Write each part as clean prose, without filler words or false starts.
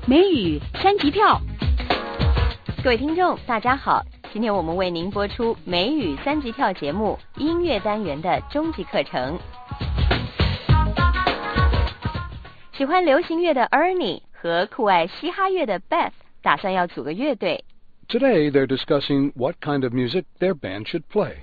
梅雨三级跳。 各位听众大家好，今天我们为您播出梅雨三级跳节目音乐单元的终极课程。喜欢流行乐的 Ernie 和酷爱嘻哈乐的 Beth 打算要组个乐队。 Today they're discussing what kind of music their band should play.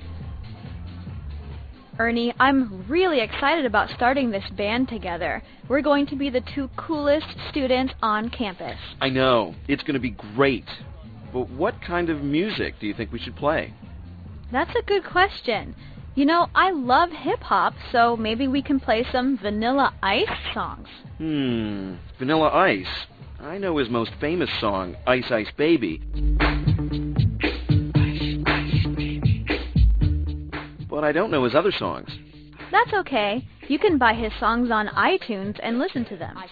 Ernie, I'm really excited about starting this band together. We're going to be the two coolest students on campus. I know. It's going to be great. But what kind of music do you think we should play? That's a good question. You know, I love hip-hop, so maybe we can play some Vanilla Ice songs. Vanilla Ice. I know his most famous song, Ice Ice Baby. But I don't know his other songs. That's okay. You can buy his songs on iTunes and listen to them.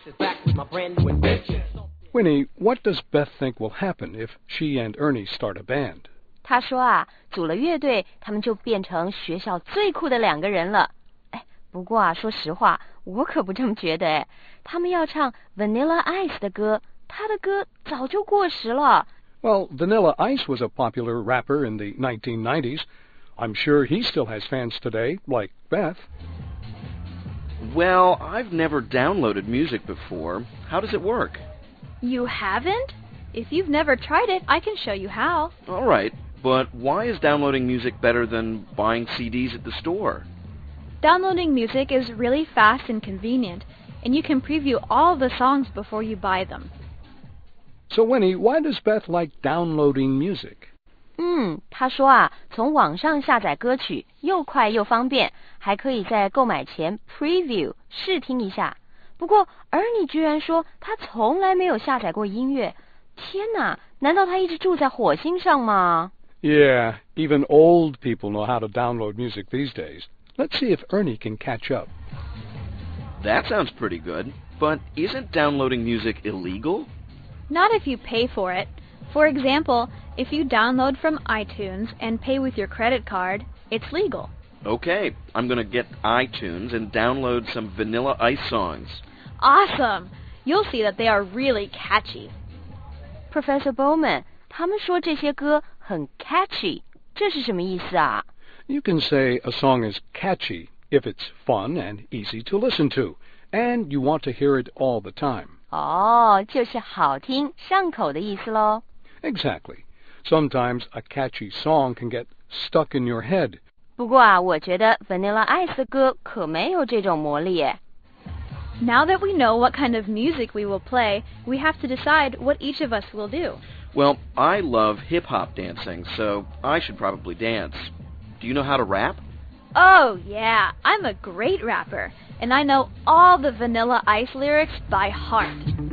Winnie, what does Beth think will happen if she and Ernie start a band? 他说啊，组了乐队，他们就变成学校最酷的两个人了。不过啊，说实话，我可不这么觉得。他们要唱 Vanilla Ice 的歌，他的歌早就过时了。 Well, Vanilla Ice was a popular rapper in the 1990s. I'm sure he still has fans today, like Beth. Well, I've never downloaded music before. How does it work? You haven't? If you've never tried it, I can show you how. All right, but why is downloading music better than buying CDs at the store? Downloading music is really fast and convenient, and you can preview all the songs before you buy them. So, Winnie, why does Beth like downloading music? 他说啊，从网上下载歌曲又快又方便，还可以在购买前 preview 试听一下。不过 Ernie 居然说他从来没有下载过音乐。天哪，难道他一直住在火星上吗？ Yeah, even old people know how to download music these days. Let's see if Ernie can catch up. That sounds pretty good. But isn't downloading music illegal? Not if you pay for it. For example, if you download from iTunes and pay with your credit card, it's legal. Okay, I'm going to get iTunes and download some Vanilla Ice songs. Awesome! You'll see that they are really catchy. Professor Bowman, 他们说这些歌很 catchy， 这是什么意思啊？ You can say a song is catchy if it's fun and easy to listen to, and you want to hear it all the time. 就是好听上口的意思咯。 Exactly. Sometimes a catchy song can get stuck in your head. 不过啊，我觉得 Vanilla Ice 的歌可没有这种魔力耶。 Now that we know what kind of music we will play, we have to decide what each of us will do. Well, I love hip-hop dancing, so I should probably dance. Do you know how to rap? Oh, yeah. I'm a great rapper, and I know all the Vanilla Ice lyrics by heart.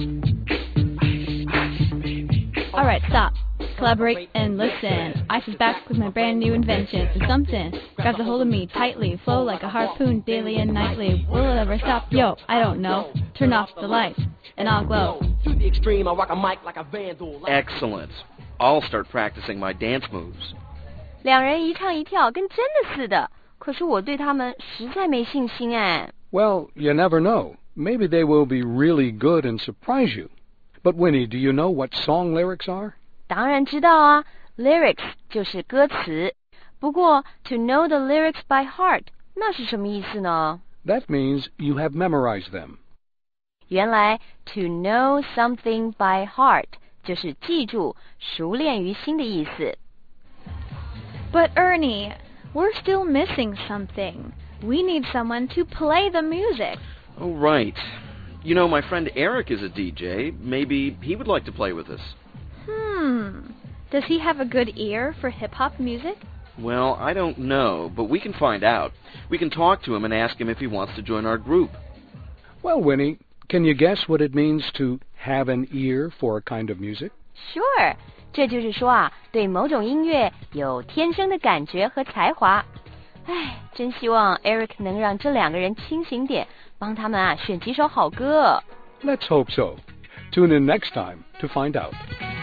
All right, stop. Collaborate and listen. Ice is back with my brand new invention. It's something grabs a hold of me tightly, flow like a harpoon daily and nightly. Will it ever stop? Yo, I don't know. Turn off the lights and I'll glow. To the extreme, I rock a mic like a vandal. Excellent. I'll start practicing my dance moves. 两人一唱一跳，跟真的似的。可是我对他们实在没信心哎。 Well, you never know. Maybe they will be really good and surprise you. But Winnie, do you know what song lyrics are? 当然知道啊 ，lyrics 就是歌词。不过 to know the lyrics by heart 那是什么意思呢？ That means you have memorized them. 原来 to know something by heart 就是记住、熟练于心的意思。 But Ernie, we're still missing something. We need someone to play the music. Oh, right. You know, my friend Eric is a DJ. Maybe he would like to play with us. Does he have a good ear for hip-hop music? Well, I don't know, but we can find out. We can talk to him and ask him if he wants to join our group. Well, Winnie, can you guess what it means to have an ear for a kind of music? Sure. 这就是说啊，对某种音乐有天生的感觉和才华。真希望 Eric 能让这两个人清醒点，帮他们啊选几首好歌。 Let's hope so. Tune in next time to find out.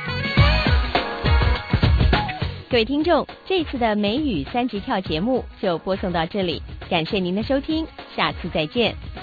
各位听众，这次的梅雨三级跳节目就播送到这里，感谢您的收听，下次再见。